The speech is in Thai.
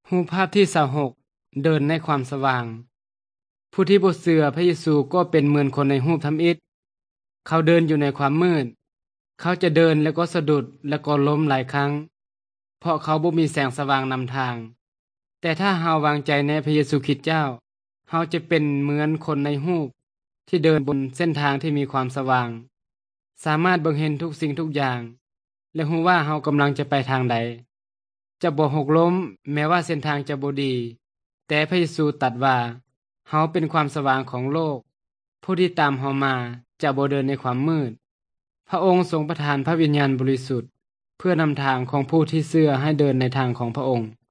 รูปภาพที่26เดินในความสว่าง ผู้ที่บ่เชื่อพระเยซูก็เป็นเหมือนคนในรูปทำอิฐ เขาเดินอยู่ในความมืด เขาจะเดินแล้วก็สะดุดแล้วก็ล้มหลายครั้ง เพราะเขาบ่มีแสงสว่างนำทาง แต่ถ้าเฮาวางใจในพระเยซูคริสต์เจ้า เฮาจะเป็นเหมือนคนในรูปที่เดินบนเส้นทางที่มีความสว่าง สามารถเบิ่งเห็นทุกสิ่งทุกอย่าง และรู้ว่าเฮากำลังจะไปทางใด จะบ่หกล้มแม้ว่าเส้นทางจะบ่ดี แต่พระเยซูตรัสว่าเฮาเป็นความสว่างของโลก ผู้ที่ตามเฮามาจะบ่เดินในความมืด พระองค์ทรงประทานพระวิญญาณบริสุทธิ์เพื่อนำทางของผู้ที่เชื่อให้เดินในทางของพระองค์